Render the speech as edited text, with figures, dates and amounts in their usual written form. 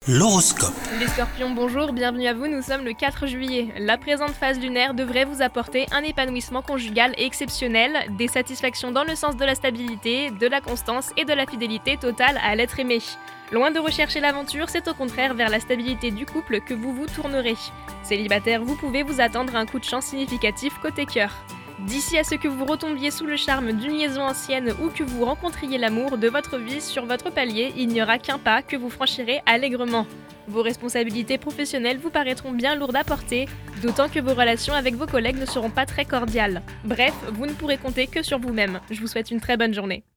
L'horoscope. Les scorpions, bonjour, bienvenue à vous, nous sommes le 4 juillet. La présente phase lunaire devrait vous apporter un épanouissement conjugal exceptionnel, des satisfactions dans le sens de la stabilité, de la constance et de la fidélité totale à l'être aimé. Loin de rechercher l'aventure, c'est au contraire vers la stabilité du couple que vous vous tournerez. Célibataire, vous pouvez vous attendre à un coup de chance significatif côté cœur. D'ici à ce que vous retombiez sous le charme d'une liaison ancienne ou que vous rencontriez l'amour de votre vie sur votre palier, il n'y aura qu'un pas que vous franchirez allègrement. Vos responsabilités professionnelles vous paraîtront bien lourdes à porter, d'autant que vos relations avec vos collègues ne seront pas très cordiales. Bref, vous ne pourrez compter que sur vous-même. Je vous souhaite une très bonne journée.